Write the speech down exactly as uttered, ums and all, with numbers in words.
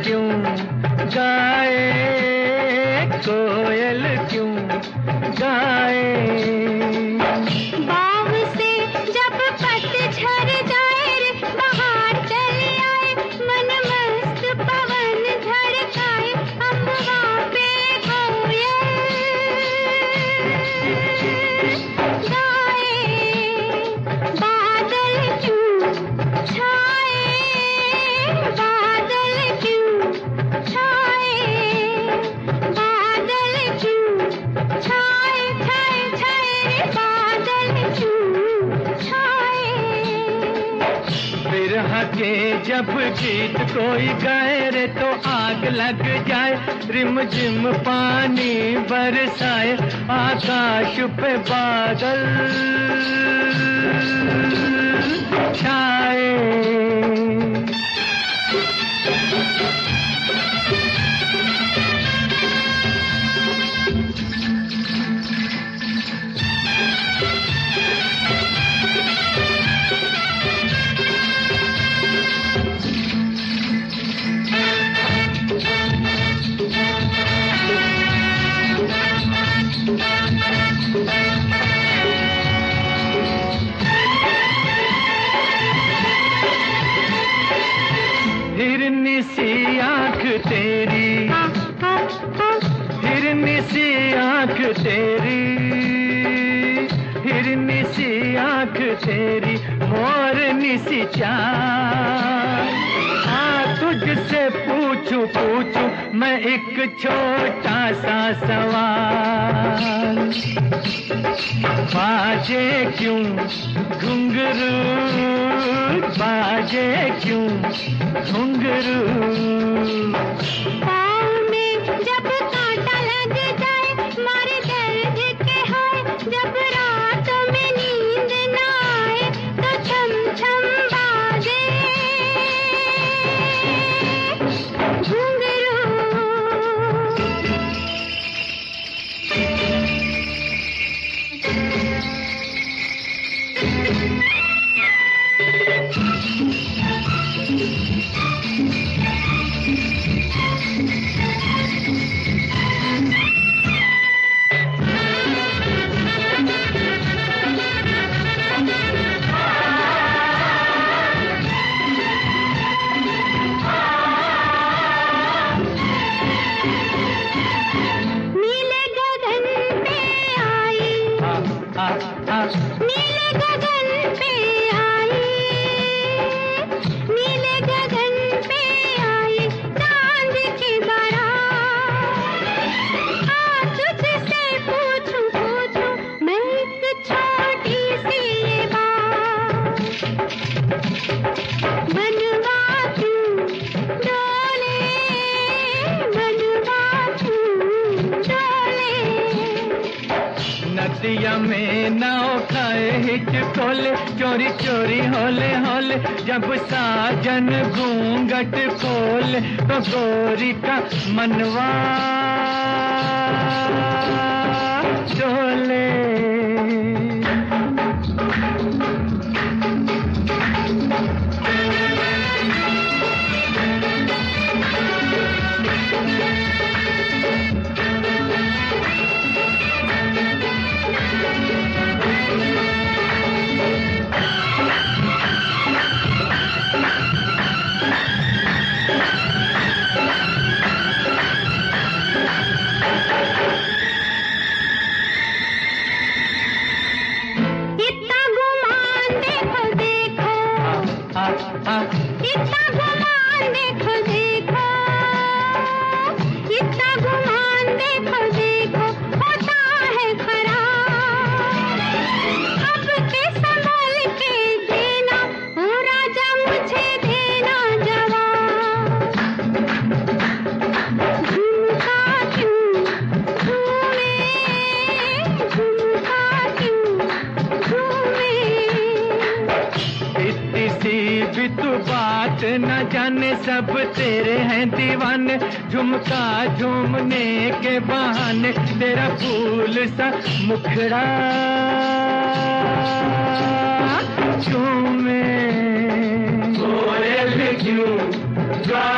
क्यों गाए, कोयल क्यों गाए। बाग से जब पतझड़ जाए रे, बाहर चले आए, मन मस्त पवन धड़काए, अम्बा पे कोयल गाए। बादल क्यों छाए, बादल क्यों छाए, बादल क्यों छाए, छाए छाए रे, बादल क्यों छाए। बिरह के जब गीत कोई गाए रे, तो आग लग जाए, रिम झिम पानी बरसाए, आकाश पे बादल छाए। हिरनी सी आँख तेरी, हिरनी सी आँख तेरी, हिरनी सी आँख तेरी, मोरनी सी चाल। हाँ तुझसे पूछूं पूछूं मैं एक छोटा सा सवाल। बाजे क्यों घुंघरू, बाजे क्यों घुंघरू। पाँव में जब कांटा लग जाए, मारे दर्द के हाय, जब रात में नींद न आए, तो छम छम बाजे घुंघरू। नीले गगन पे आई, नीले गगन पे आई, नीले गगन पे आई, चांद की बारात। हाँ तुझसे पूछूं पूछूं मैं एक छोटी सी ये बात। मनवा क्यों डोले, मनवा क्यों डोले। नदिया में नाव खाए हिचकोले, चोरी चोरी होले होले, जब साजन घूंघट खोले, तो गोरी का मनवा डोले। इतना गुमान देखो देखो, इतना गुमान देखो देखो, इतना गुमान देखो देखो, होता है खराब। अब के संभल के देना, ओ राजा मुझे देना जवाब। झुमका क्यों घूमे, झुमका क्यों घूमे। इतनी सी भी तू बात न जाने, सब तेरे हैं दीवाने, झुमका झूमने के बहाने, तेरा फूल सा मुखड़ा झूमे। कोयल क्यों